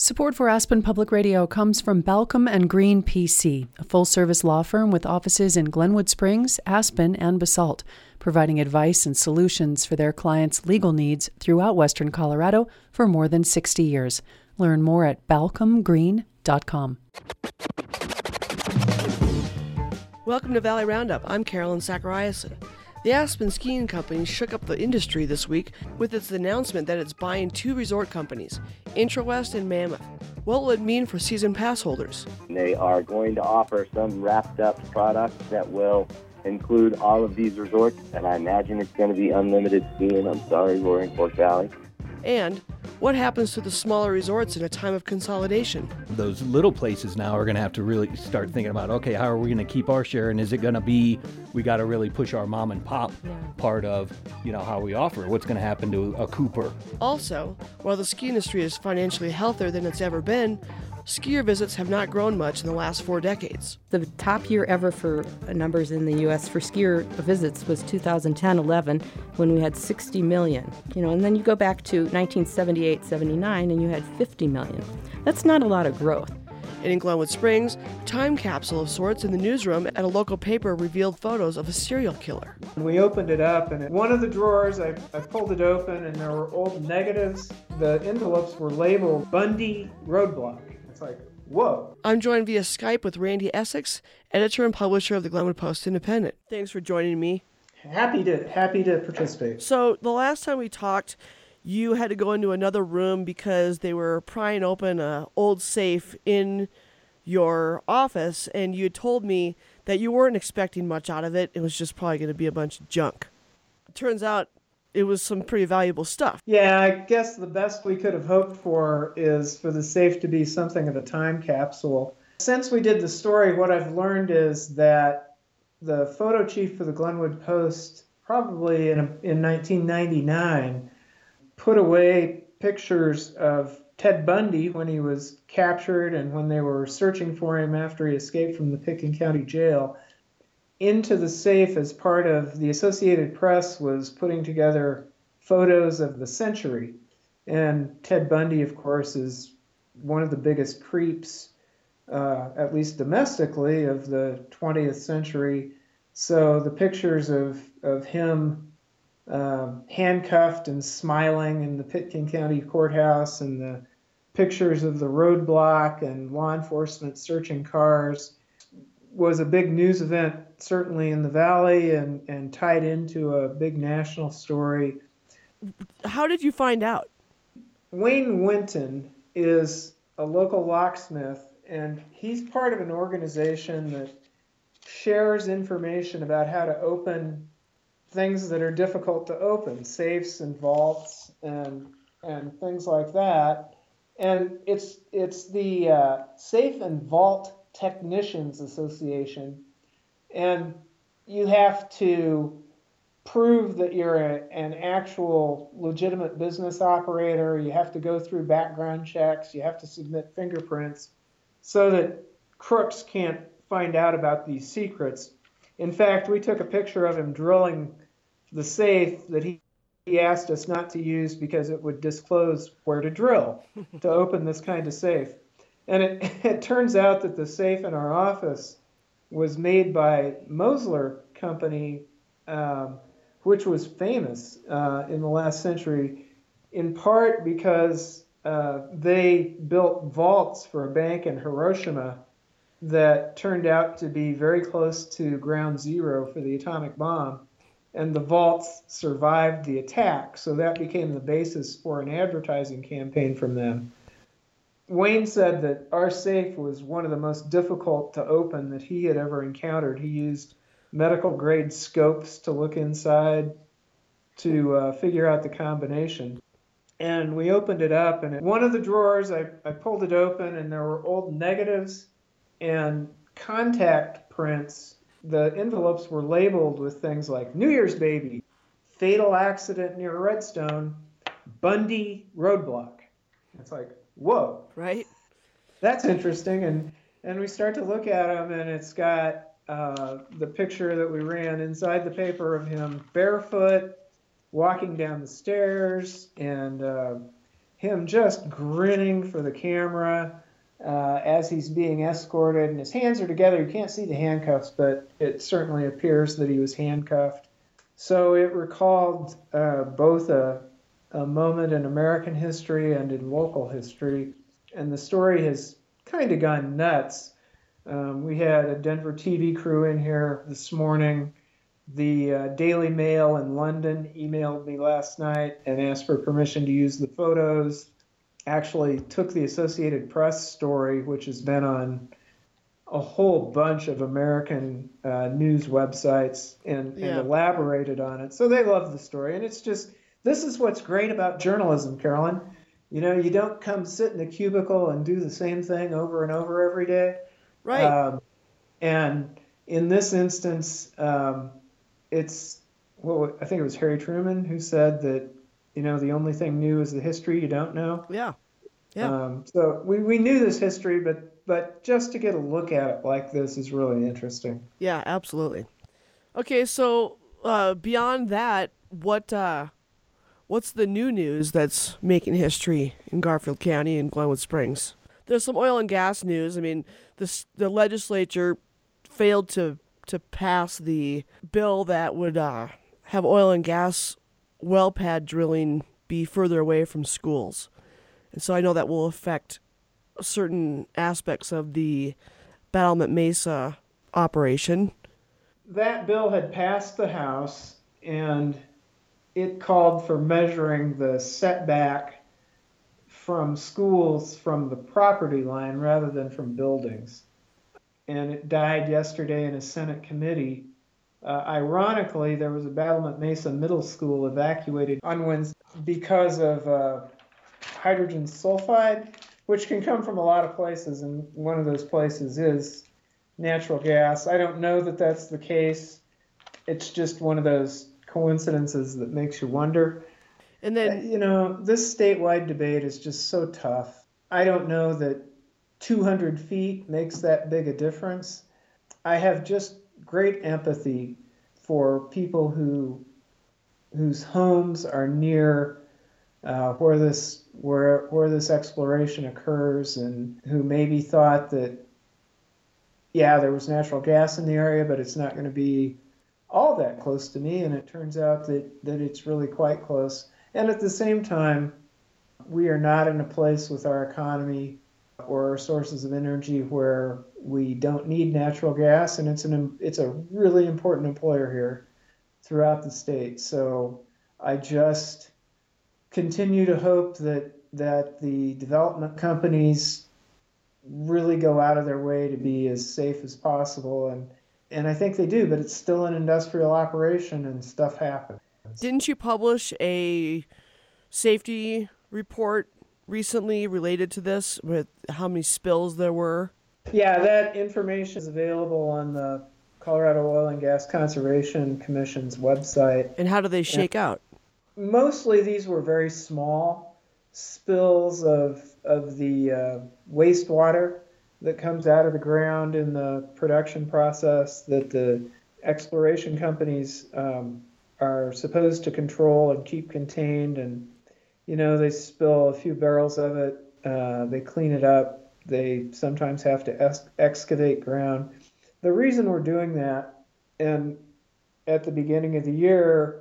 Support for Aspen Public Radio comes from Balcom and Green PC, a full-service law firm with offices in Glenwood Springs, Aspen, and Basalt, providing advice and solutions for their clients' legal needs throughout Western Colorado for more than 60 years. Learn more at balcomgreen.com. Welcome to Valley Roundup. I'm Carolyn Zachariason. The Aspen Skiing Company shook up the industry this week with its announcement that it's buying two resort companies, IntraWest and Mammoth. What will it mean for season pass holders? They are going to offer some wrapped-up products that will include all of these resorts, and I imagine it's going to be unlimited skiing. I'm sorry, we're in Fork Valley. And what happens to the smaller resorts in a time of consolidation? Those little places now are going to have to really start thinking about, okay, how are we going to keep our share? And is it going to be, we got to really push our mom and pop part of, how we offer? What's going to happen to a Cooper? Also, while the ski industry is financially healthier than it's ever been, skier visits have not grown much in the last 4 decades. The top year ever for numbers in the U.S. for skier visits was 2010-11, when we had 60 million. And then you go back to 1978-79, and you had 50 million. That's not a lot of growth. And in Glenwood Springs, a time capsule of sorts in the newsroom at a local paper revealed photos of a serial killer. We opened it up, and in one of the drawers, I pulled it open, and there were old negatives. The envelopes were labeled Bundy Roadblock. It's like, whoa. I'm joined via Skype with Randy Essex, editor and publisher of the Glenwood Post-Independent. Thanks for joining me. Happy to participate. So the last time we talked, you had to go into another room because they were prying open an old safe in your office, and you had told me that you weren't expecting much out of it. It was just probably going to be a bunch of junk. It turns out it was some pretty valuable stuff. Yeah, I guess the best we could have hoped for is for the safe to be something of a time capsule. Since we did the story, what I've learned is that the photo chief for the Glenwood Post, probably in 1999, put away pictures of Ted Bundy when he was captured and when they were searching for him after he escaped from the Pitkin County Jail into the safe as part of the Associated Press was putting together photos of the century. And Ted Bundy, of course, is one of the biggest creeps, at least domestically, of the 20th century. So the pictures of him handcuffed and smiling in the Pitkin County Courthouse, and the pictures of the roadblock and law enforcement searching cars was a big news event, certainly in the Valley, and tied into a big national story. How did you find out? Wayne Winton is a local locksmith, and he's part of an organization that shares information about how to open things that are difficult to open, safes and vaults and things like that. And it's the Safe and Vault Technicians Association, and you have to prove that you're an actual legitimate business operator. You have to go through background checks. You have to submit fingerprints so that crooks can't find out about these secrets. In fact, we took a picture of him drilling the safe that he asked us not to use because it would disclose where to drill to open this kind of safe. And it turns out that the safe in our office was made by Mosler Company, which was famous in the last century, in part because they built vaults for a bank in Hiroshima that turned out to be very close to ground zero for the atomic bomb. And the vaults survived the attack, so that became the basis for an advertising campaign from them. Wayne said that our safe was one of the most difficult to open that he had ever encountered. He used medical-grade scopes to look inside to figure out the combination. And we opened it up, and in one of the drawers, I pulled it open, and there were old negatives and contact prints. The envelopes were labeled with things like New Year's Baby, Fatal Accident near Redstone, Bundy Roadblock. It's like, whoa. Right? That's interesting. And we start to look at them, and it's got the picture that we ran inside the paper of him barefoot, walking down the stairs, and him just grinning for the camera as he's being escorted, and his hands are together. You can't see the handcuffs, but it certainly appears that he was handcuffed. So it recalled both a moment in American history and in local history, and the story has kind of gone nuts. We had a Denver TV crew in here this morning. The Daily Mail in London emailed me last night and asked for permission to use the photos. Actually took the Associated Press story, which has been on a whole bunch of American news websites, and elaborated on it. So they love the story. And it's just, this is what's great about journalism, Carolyn. You know, you don't come sit in a cubicle and do the same thing over and over every day. Right. And in this instance, it's, well, I think it was Harry Truman who said that, you know, the only thing new is the history you don't know. Yeah. So we knew this history, but just to get a look at it like this is really interesting. Yeah, absolutely. Okay, so beyond that, what's the new news that's making history in Garfield County and Glenwood Springs? There's some oil and gas news. I mean, the legislature failed to pass the bill that would have oil and gas well pad drilling be further away from schools. And so I know that will affect certain aspects of the Battlement Mesa operation. That bill had passed the House, and it called for measuring the setback from schools from the property line rather than from buildings. And it died yesterday in a Senate committee. Ironically, there was a Battlement Mesa middle school evacuated on Wednesday because of hydrogen sulfide, which can come from a lot of places, and one of those places is natural gas. I don't know that that's the case. It's just one of those coincidences that makes you wonder. And then, you know, this statewide debate is just so tough. I don't know that 200 feet makes that big a difference. I have just great empathy for people whose homes are near where this exploration occurs, and who maybe thought that, yeah, there was natural gas in the area, but it's not going to be all that close to me. And it turns out that it's really quite close. And at the same time, we are not in a place with our economy or our sources of energy where we don't need natural gas, and it's a really important employer here throughout the state. So I just continue to hope that the development companies really go out of their way to be as safe as possible, and I think they do, but it's still an industrial operation and stuff happens. Didn't you publish a safety report recently related to this, with how many spills there were? Yeah, that information is available on the Colorado Oil and Gas Conservation Commission's website. And how do they shake out? Mostly these were very small spills of the wastewater that comes out of the ground in the production process that the exploration companies are supposed to control and keep contained. And, you know, they spill a few barrels of it, they clean it up, they sometimes have to excavate ground. The reason we're doing that, and at the beginning of the year,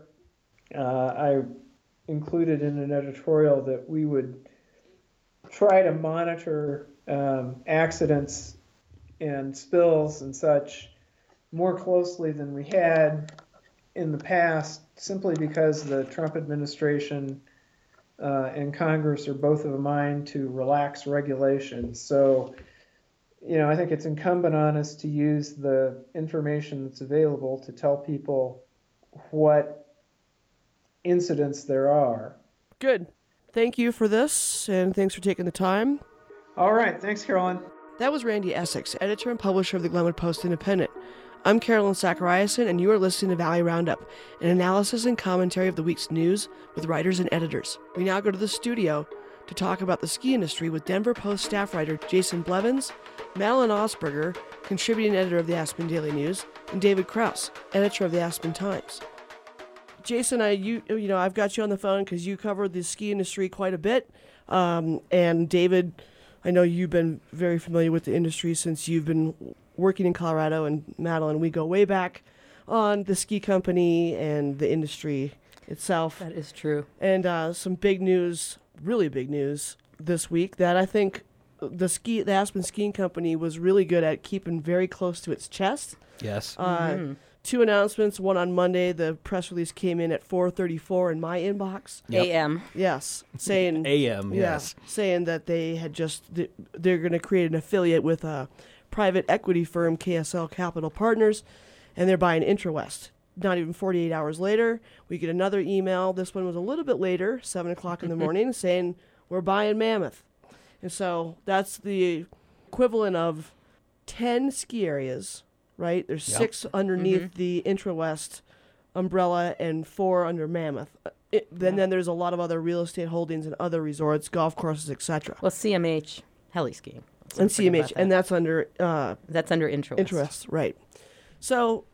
I included in an editorial that we would try to monitor accidents and spills and such more closely than we had in the past, simply because the Trump administration and Congress are both of a mind to relax regulations. So, you know, I think it's incumbent on us to use the information that's available to tell people what incidents there are. Good. Thank you for this, and thanks for taking the time. All right. Thanks, Carolyn. That was Randy Essex, editor and publisher of the Glenwood Post-Independent. I'm Carolyn Zachariason, and you are listening to Valley Roundup, an analysis and commentary of the week's news with writers and editors. We now go to the studio to talk about the ski industry with Denver Post staff writer Jason Blevins, Madeline Osberger, contributing editor of the Aspen Daily News, and David Krause, editor of the Aspen Times. Jason, I've got you on the phone because you covered the ski industry quite a bit. And David, I know you've been very familiar with the industry since you've been working in Colorado, and Madeline, we go way back on the ski company and the industry itself. That is true. And some big news, really big news this week that I think the Aspen Skiing Company was really good at keeping very close to its chest. Yes. Two announcements, one on Monday. The press release came in at 4:34 in my inbox. Yep. AM. Yes, saying AM, yes. saying that they had they're going to create an affiliate with a private equity firm, KSL Capital Partners, and they're buying IntraWest. Not even 48 hours later, we get another email. This one was a little bit later, 7 o'clock in the morning, saying we're buying Mammoth. And so that's the equivalent of 10 ski areas, right? There's 6 underneath the IntraWest umbrella and 4 under Mammoth. Then there's a lot of other real estate holdings and other resorts, golf courses, etc. Well, CMH, heli skiing. And CMH, and that's under IntraWest. IntraWest, right. So,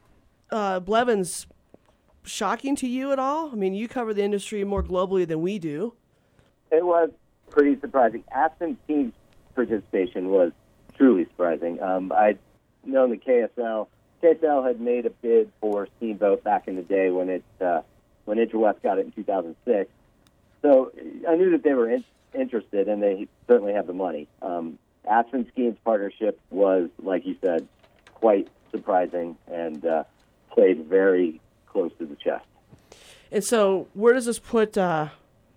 Blevins, shocking to you at all? I mean, you cover the industry more globally than we do. It was pretty surprising. Aspen team's participation was truly surprising. I'd known the KSL. KSL had made a bid for Steamboat back in the day when IntraWest got it in 2006. So I knew that they were interested, and they certainly have the money. Aspen Skiing's partnership was, like you said, quite surprising and played very close to the chest. And so where does this put the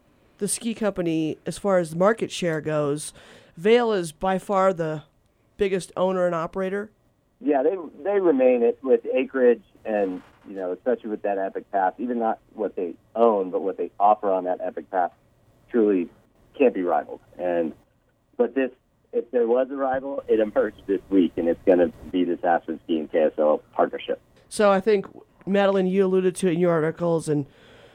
ski company as far as market share goes? Vail is by far the biggest owner and operator. Yeah, they remain it with acreage and, especially with that Epic Pass, even not what they own, but what they offer on that Epic Pass truly can't be rivaled. But if there was a rival, it emerged this week, and it's going to be this Aspen Skiing KSL partnership. So I think, Madeline, you alluded to it in your articles, and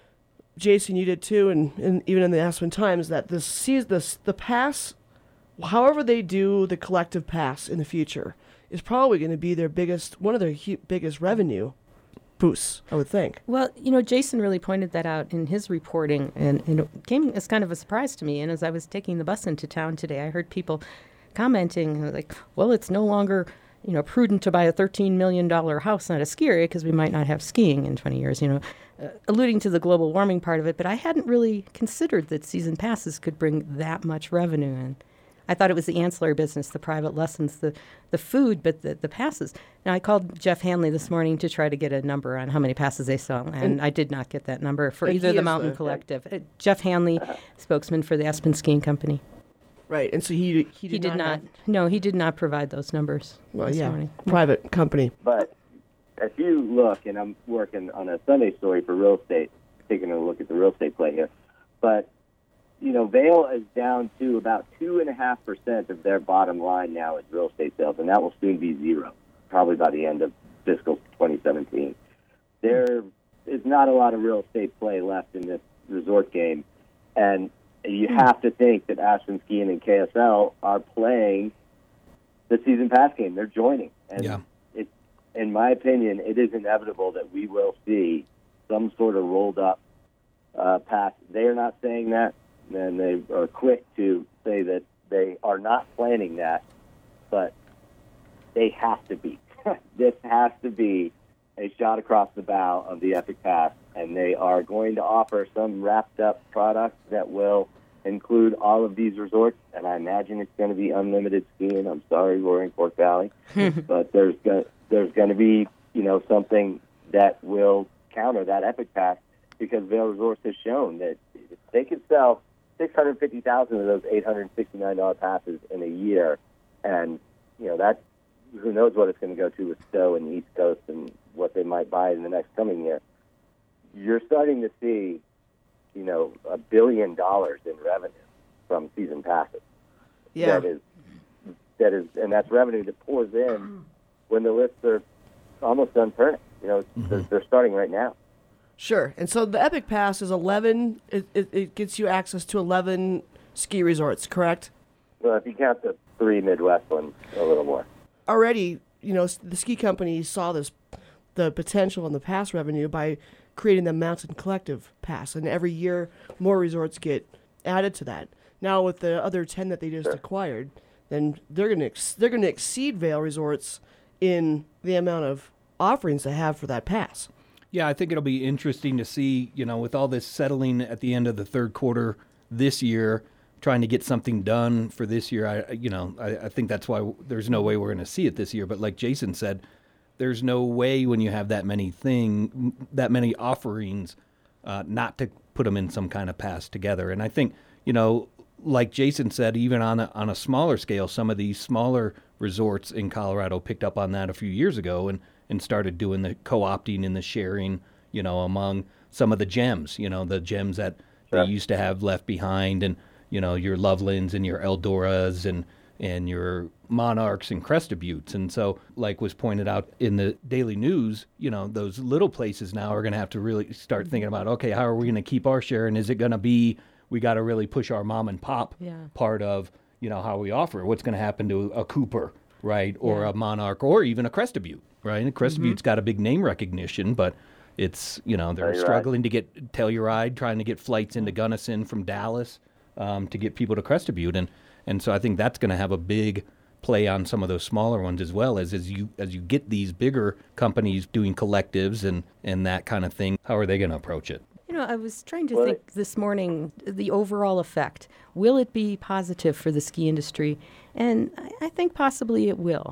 Jason, you did too, and even in the Aspen Times, that the pass, however they do the collective pass in the future, is probably going to be one of their biggest revenue boosts, I would think. Well, Jason really pointed that out in his reporting, and it came as kind of a surprise to me. And as I was taking the bus into town today, I heard people commenting like, well, it's no longer prudent to buy a $13 million house on a ski area because we might not have skiing in 20 years, alluding to the global warming part of it. But I hadn't really considered that season passes could bring that much revenue in. I thought it was the ancillary business, the private lessons, the food, but the passes. Now, I called Jeff Hanley this morning to try to get a number on how many passes they sell, and I did not get that number for either the Mountain Collective. Jeff Hanley, spokesman for the Aspen Skiing Company. Right, and so he did not. No, he did not provide those numbers. Well, this morning. Private company. But if you look, and I'm working on a Sunday story for real estate, taking a look at the real estate play here, but Vail is down to about 2.5% of their bottom line now is real estate sales, and that will soon be zero, probably by the end of fiscal 2017. There is not a lot of real estate play left in this resort game, and you have to think that Aspen Skiing and KSL are playing the season pass game. They're joining. And in my opinion, it is inevitable that we will see some sort of rolled up pass. They are not saying that, and they are quick to say that they are not planning that, but they have to be. This has to be a shot across the bow of the Epic Pass, and they are going to offer some wrapped-up product that will include all of these resorts, and I imagine it's going to be unlimited skiing. I'm sorry, we're in Cork Valley, but there's going to be something that will counter that Epic Pass, because Vail Resorts has shown that they could sell 650,000 of those $869 passes in a year, and that, who knows what it's going to go to with Stowe and the East Coast and what they might buy in the next coming year. You're starting to see, $1 billion in revenue from season passes. Yeah. That is, and that's revenue that pours in when the lists are almost done turning. They're starting right now. Sure. And so the Epic Pass is 11. It gets you access to 11 ski resorts, correct? Well, if you count the 3 Midwest ones, a little more. Already, the ski company saw the potential in the pass revenue by creating the Mountain Collective Pass, and every year more resorts get added to that. Now with the other 10 that they just acquired, then they're gonna exceed Vail Resorts in the amount of offerings they have for that pass. Yeah, I think it'll be interesting to see, with all this settling at the end of the third quarter this year, trying to get something done for this year. I think that's why there's no way we're going to see it this year. But like Jason said, there's no way when you have that many offerings, not to put them in some kind of pass together. And I think, like Jason said, even on a smaller scale, some of these smaller resorts in Colorado picked up on that a few years ago and started doing the co-opting and the sharing, among some of the gems, the gems that they used to have left behind, and, your Lovelands and your Eldoras and your Monarchs and Crested Buttes. And so, like was pointed out in the Daily News, those little places now are going to have to really start thinking about, okay, how are we going to keep our share? And is it going to be, we got to really push our mom and pop part of, how we offer? What's going to happen to a Cooper, right? Or a Monarch, or even a Crested Butte, right? And Crested Butte's got a big name recognition, but it's, they're struggling to get Telluride, trying to get flights into Gunnison from Dallas to get people to Crested Butte. And so I think that's going to have a big play on some of those smaller ones as well, as you get these bigger companies doing collectives and that kind of thing. How are they going to approach it? I was trying to think this morning, the overall effect. Will it be positive for the ski industry? And I think possibly it will.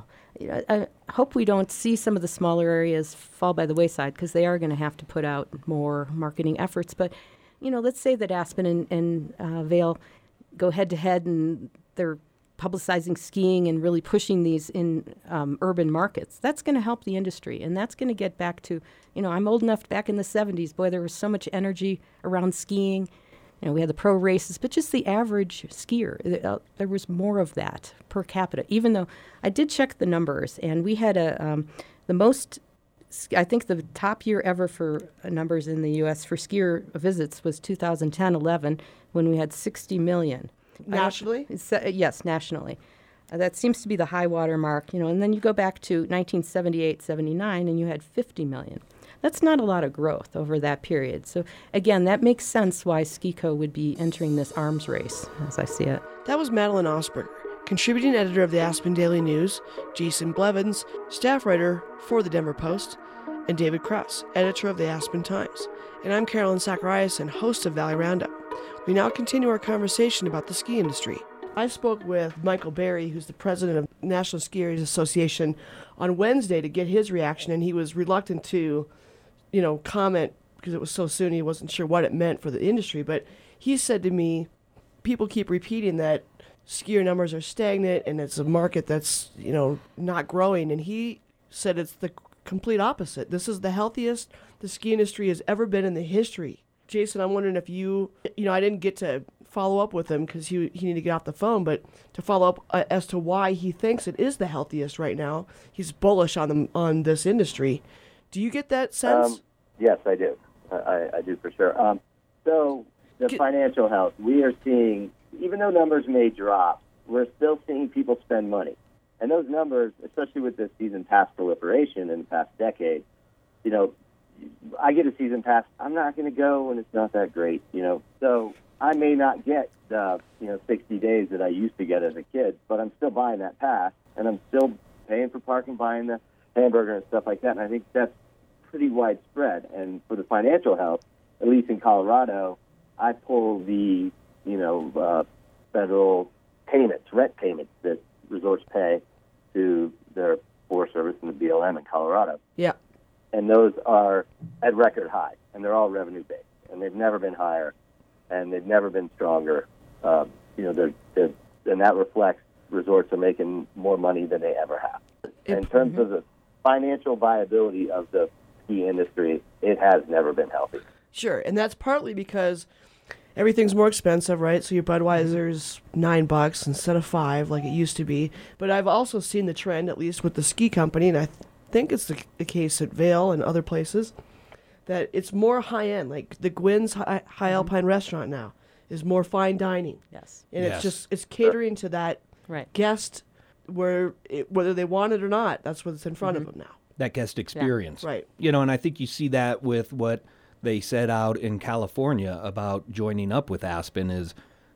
I hope we don't see some of the smaller areas fall by the wayside, because they are going to have to put out more marketing efforts. But, let's say that Aspen and Vail go head-to-head and they're publicizing skiing and really pushing these in urban markets. That's going to help the industry, and that's going to get back to, I'm old enough, back in the 70s, boy, there was so much energy around skiing. We had the pro races, but just the average skier, there was more of that per capita, even though I did check the numbers, and we had the most, I think the top year ever for numbers in the U.S. for skier visits was 2010-11, when we had 60 million. Nationally? Yes, nationally. That seems to be the high water mark, and then you go back to 1978-79, and you had 50 million. That's not a lot of growth over that period. So, again, that makes sense why SkiCo would be entering this arms race, as I see it. That was Madeline Osberger, contributing editor of the Aspen Daily News, Jason Blevins, staff writer for the Denver Post, and David Krause, editor of the Aspen Times. And I'm Carolyn Zachariason, host of Valley Roundup. We now continue our conversation about the ski industry. I spoke with Michael Berry, who's the president of National Skiers Association, on Wednesday to get his reaction, and he was reluctant to, comment because it was so soon. He wasn't sure what it meant for the industry, but he said to me, people keep repeating that skier numbers are stagnant and it's a market that's, not growing, and he said it's the complete opposite. This is the healthiest the ski industry has ever been in the history. Jason, I'm wondering if I didn't get to follow up with him because he needed to get off the phone, but to follow up as to why he thinks it is the healthiest right now. He's bullish on this industry. Do you get that sense? Yes, I do. I do for sure. So the financial health, we are seeing, even though numbers may drop, we're still seeing people spend money. And those numbers, especially with the season pass proliferation in the past decade, I get a season pass. I'm not going to go when it's not that great, So I may not get the 60 days that I used to get as a kid, but I'm still buying that pass, and I'm still paying for parking, buying the hamburger and stuff like that. And I think that's pretty widespread. And for the financial health, at least in Colorado, I pull the federal payments, rent payments that resorts pay to their Forest Service and the BLM in Colorado. Yeah. And those are at record highs, and they're all revenue-based, and they've never been higher, and they've never been stronger. And that reflects resorts are making more money than they ever have. In terms of the financial viability of the ski industry, it has never been healthy. Sure, and that's partly because everything's more expensive, right? So your Budweiser's $9 instead of $5 like it used to be. But I've also seen the trend, at least with the ski company, and I think it's the case at Vail and other places, that it's more high-end. Like the Gwynn's High Alpine restaurant now is more fine dining. Yes. And it's catering to that guest whether they want it or not. That's what's in front of them now. That guest experience. Yeah. Right. And I think you see that with what they said out in California about joining up with Aspen is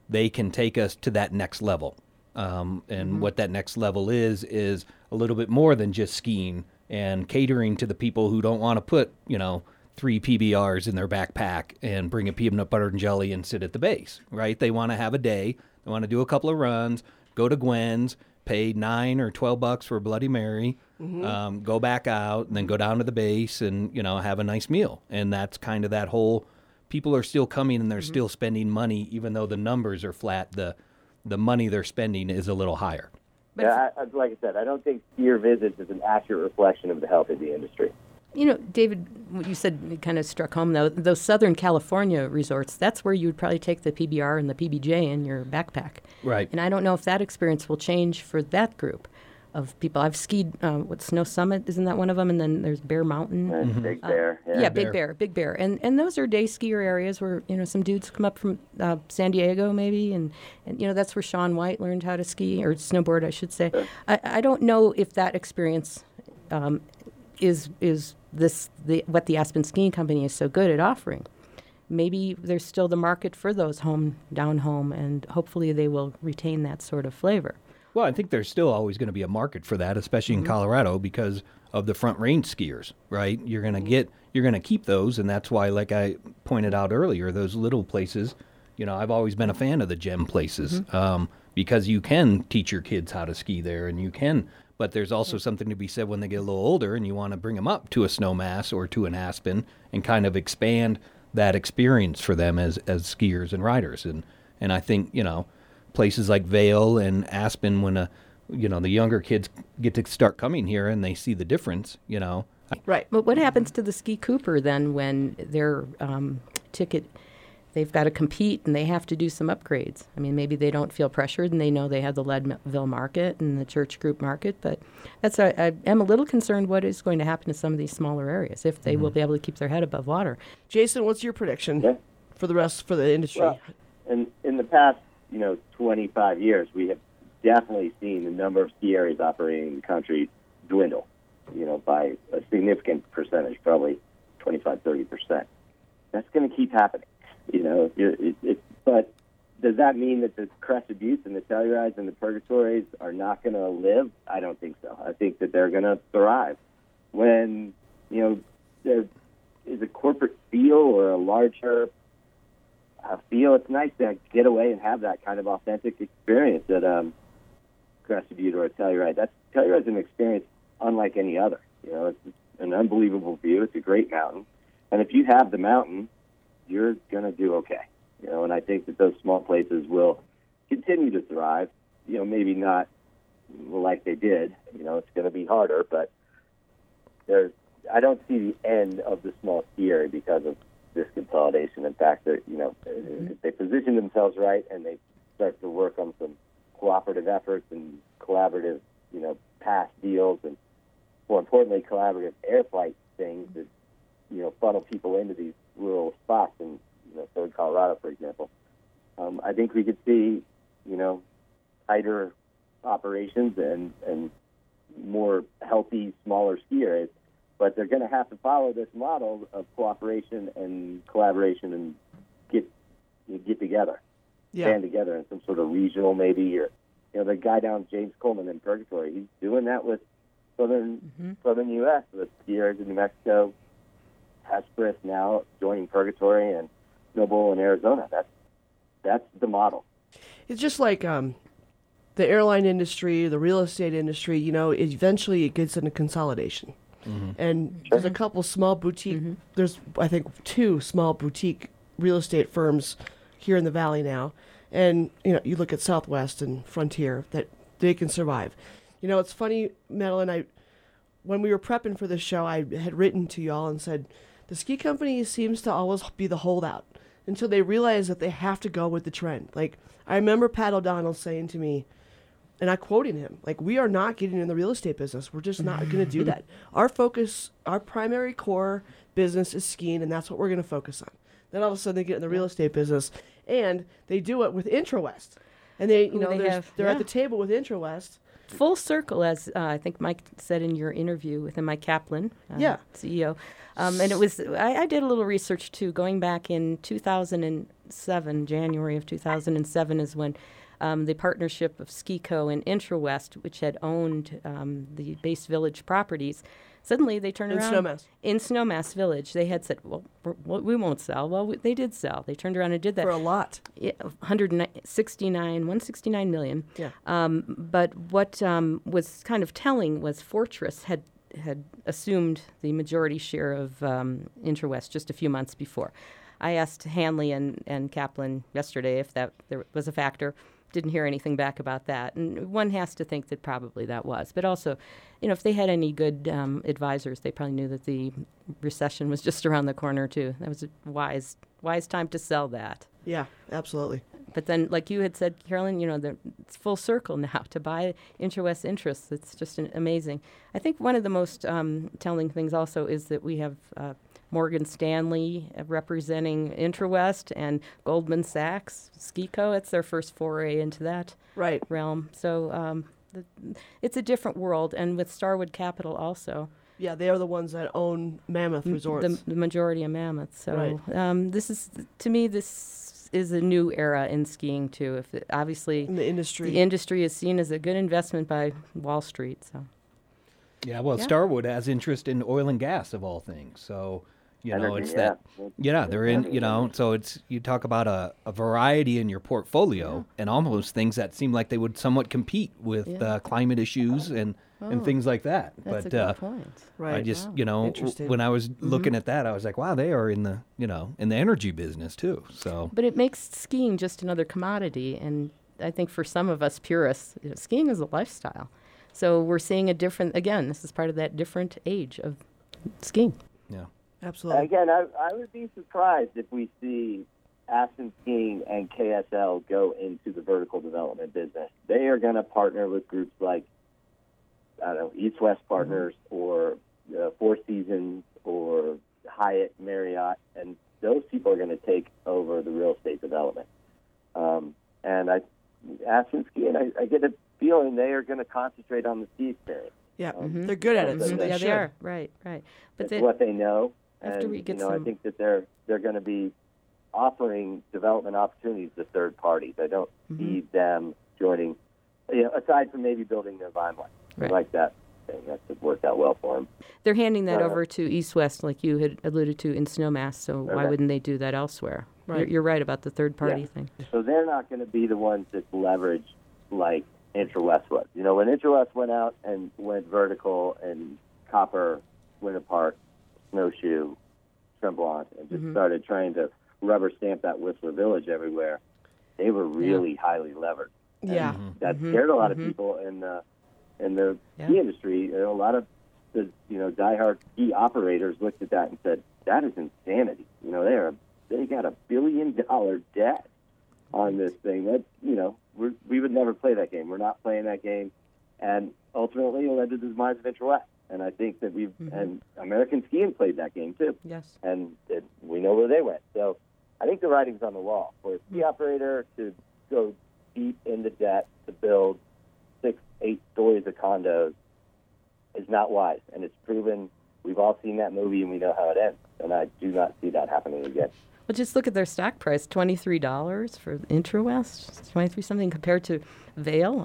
they can take us to that next level. And what that next level is a little bit more than just skiing and catering to the people who don't want to put, 3 PBRs in their backpack and bring a peanut butter and jelly and sit at the base, right? They want to have a day. They want to do a couple of runs, go to Gwen's, pay $9 or $12 for a Bloody Mary, go back out, and then go down to the base and, have a nice meal. And that's kind of that whole, people are still coming and they're still spending money, even though the numbers are flat, the money they're spending is a little higher. Yeah, like I said, I don't think skier visits is an accurate reflection of the health of the industry. David, what you said kind of struck home, though. Those Southern California resorts, that's where you would probably take the PBR and the PBJ in your backpack. Right. And I don't know if that experience will change for that group of people. I've skied, Snow Summit, isn't that one of them? And then there's Bear Mountain. Big Bear. Big Bear. And those are day skier areas where, some dudes come up from San Diego maybe, and that's where Shaun White learned how to ski, or snowboard, I should say. I don't know if that experience is what the Aspen Skiing Company is so good at offering. Maybe there's still the market for those down home, and hopefully they will retain that sort of flavor. Well, I think there's still always going to be a market for that, especially in Colorado, because of the front range skiers, right? You're going to keep those, and that's why, like I pointed out earlier, those little places, I've always been a fan of the gem places, because you can teach your kids how to ski there, and you can. But there's also something to be said when they get a little older and you want to bring them up to a Snowmass or to an Aspen and kind of expand that experience for them as skiers and riders. And I think, places like Vail and Aspen, when the younger kids get to start coming here and they see the difference, Right. But what happens to the Ski Cooper then when their ticket, they've got to compete and they have to do some upgrades? I mean, maybe they don't feel pressured and they know they have the Leadville market and the church group market, but I am a little concerned what is going to happen to some of these smaller areas, if they will be able to keep their head above water. Jason, what's your prediction for the industry? Well, in the past, 25 years, we have definitely seen the number of ski areas operating in the country dwindle, by a significant percentage, probably 25, 30%. That's going to keep happening. But does that mean that the Crested Buttes and the Tellurides and the Purgatories are not going to live? I don't think so. I think that they're going to thrive. When, there is a corporate feel or a larger feel, it's nice to get away and have that kind of authentic experience at Crested Butte or a Telluride. Telluride's an experience unlike any other. It's an unbelievable view. It's a great mountain. And if you have the mountain, you're going to do okay. And I think that those small places will continue to thrive, maybe not like they did. It's going to be harder, but I don't see the end of the small ski area because of this consolidation. In fact, that if they position themselves right and they start to work on some cooperative efforts and collaborative, past deals, and more importantly, collaborative air flight things that, funnel people into these rural spots in, Third Colorado, for example. I think we could see, tighter operations and more healthy, smaller ski areas. But they're going to have to follow this model of cooperation and collaboration and get together, band together in some sort of regional maybe, or the guy down James Coleman in Purgatory, he's doing that with southern U.S. with skiers in New Mexico, Hesperus now joining Purgatory, and Snowbowl in Arizona. That's the model. It's just like the airline industry, the real estate industry. Eventually it gets into consolidation. And there's a couple small boutique, there's, I think, 2 small boutique real estate firms here in the Valley now. And, you look at Southwest and Frontier, that they can survive. It's funny, Madeline, when we were prepping for this show, I had written to y'all and said, the ski company seems to always be the holdout until they realize that they have to go with the trend. Like, I remember Pat O'Donnell saying to me, and I quoted him, like, we are not getting in the real estate business. We're just not going to do that. Our focus, our primary core business is skiing, and that's what we're going to focus on. Then all of a sudden they get in the real estate business, and they do it with IntraWest. And they're at the table with IntraWest. Full circle, as I think Mike said in your interview with him, Mike Kaplan, CEO. And it was, I did a little research too, going back in 2000 and January of 2007 is when the partnership of SkiCo and IntraWest, which had owned the Base Village properties, suddenly they turned around. In Snowmass Village. They had said, well, we won't sell. Well, they did sell. They turned around and did that. For a lot. Yeah, 169 million. Yeah. But what was kind of telling was Fortress had assumed the majority share of IntraWest just a few months before. I asked Hanley and Kaplan yesterday if there was a factor. Didn't hear anything back about that. And one has to think that probably that was. But also, if they had any good advisors, they probably knew that the recession was just around the corner, too. That was a wise time to sell that. Yeah, absolutely. But then, like you had said, Carolyn, it's full circle now to buy IntraWest interests. It's just amazing. I think one of the most telling things also is that we have Morgan Stanley representing IntraWest and Goldman Sachs, SkiCo. It's their first foray into that realm. So it's a different world. And with Starwood Capital also. Yeah, they are the ones that own Mammoth Resorts. The majority of Mammoth. So this is a new era in skiing, too. Obviously, in the industry. The industry is seen as a good investment by Wall Street. So. Yeah, well, Starwood has interest in oil and gas, of all things. So, it's that. Yeah, they're in, so it's, you talk about a variety in your portfolio and almost things that seem like they would somewhat compete with climate issues and things like that. That's a good point. Right. I just, when I was looking at that, I was like, wow, they are in the, in the energy business too. So. But it makes skiing just another commodity. And I think for some of us purists, skiing is a lifestyle. So we're seeing this is part of that different age of skiing. Yeah. Absolutely. Again, I would be surprised if we see Aspen Skiing and KSL go into the vertical development business. They are going to partner with groups like, East West Partners or Four Seasons or Hyatt, Marriott, and those people are going to take over the real estate development. And Aspen Skiing, I get a feeling they are going to concentrate on the ski experience. Yeah, they're good at it. So they are. Right. But it's what they know. After and, we get I think that they're going to be offering development opportunities to third parties. I don't see them joining, aside from maybe building their Vine line. Right. Like that thing. That's worked out well for them. They're handing that over to East West, like you had alluded to in Snowmass, so why wouldn't they do that elsewhere? Right. You're right about the third party thing. So they're not going to be the ones that leverage like IntraWest was. When IntraWest went out and went vertical and Copper, Winter Park, Snowshoe, Tremblant, and just started trying to rubber stamp that Whistler Village everywhere, they were really highly levered. Yeah. That scared a lot of people in the ski industry. A lot of the diehard ski operators looked at that and said, that is insanity. They got $1 billion debt on this thing. That we would never play that game. We're not playing that game, and ultimately it led to the demise of IntraWest. And I think that and American Skiing played that game too. Yes. And we know where they went. So I think the writing's on the wall for a ski operator to go deep into debt to build 6-8 stories of condos is not wise. And it's proven. We've all seen that movie and we know how it ends. And I do not see that happening again. Well, just look at their stock price, $23 for IntraWest, 23 something compared to Vail,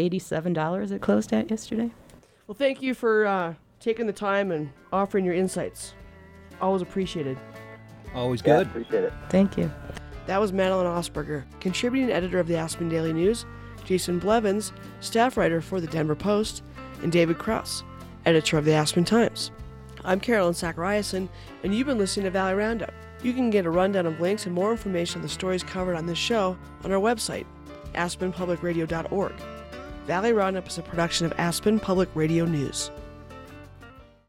$187 it closed at yesterday. Well, thank you for taking the time and offering your insights. Always appreciated. Always good. Yeah, appreciate it. Thank you. That was Madeline Osberger, contributing editor of the Aspen Daily News, Jason Blevins, staff writer for the Denver Post, and David Krause, editor of the Aspen Times. I'm Carolyn Zachariason, and you've been listening to Valley Roundup. You can get a rundown of links and more information on the stories covered on this show on our website, aspenpublicradio.org. Valley Roundup is a production of Aspen Public Radio News.